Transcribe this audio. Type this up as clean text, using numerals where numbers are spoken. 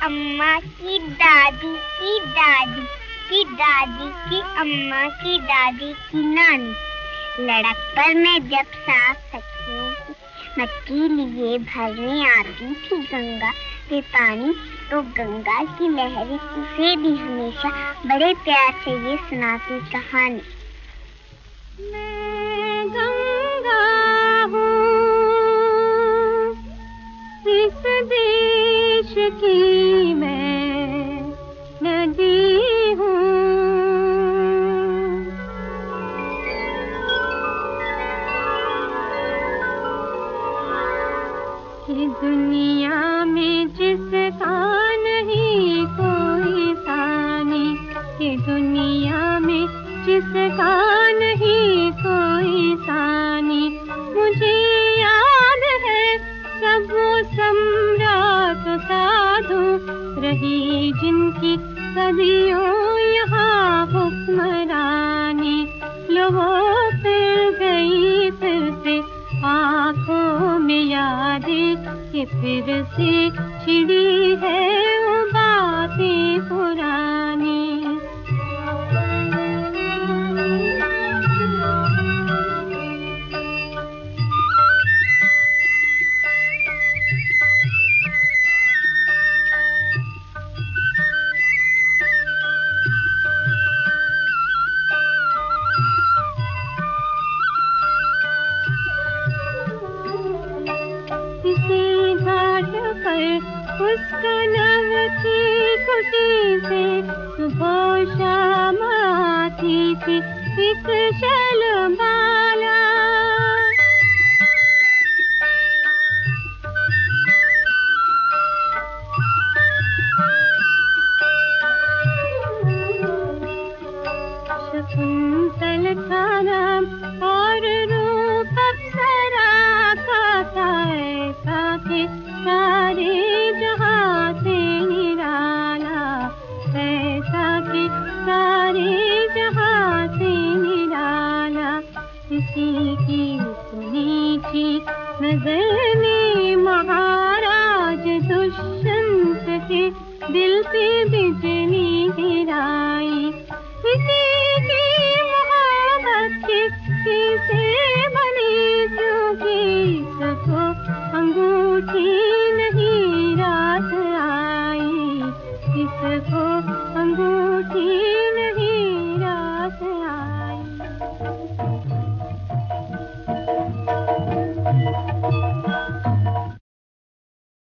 अम्मा की दादी की दादी की दादी की अम्मा की दादी की नानी। लड़क पर मैं जब साफ सखियों की मटकी लिए भरने आती थी गंगा के पानी, तो गंगा की लहरें उसे भी हमेशा बड़े प्यार से ये सुनाती कहानी। मैं गंगा हूँ, इस देश की मैं नदी हूँ। कि दुनिया में जिसका नहीं कोई सानी, कि दुनिया में जिसका नहीं कोई सानी। मुझे याद है सब वो सम्राट साधु रही जिनकी सदियों यहाँ हुक्मरानी। लो वो फिर गई फिर से आँखों में यादें, कि फिर से छिड़ी है वो बातें पुरानी। उसका नाम थी कुटी से सुबह शाम आती थी एक शलबाला। शकुंतल था नाम और रूप अप्सरा का था, ऐसा के सारे जहाँ से निराला, ऐसा कि सारे जहाँ से निराला। किसी की सुनी थी नजर में महाराज दुष्यंत के दिल पे बिजली गिराई।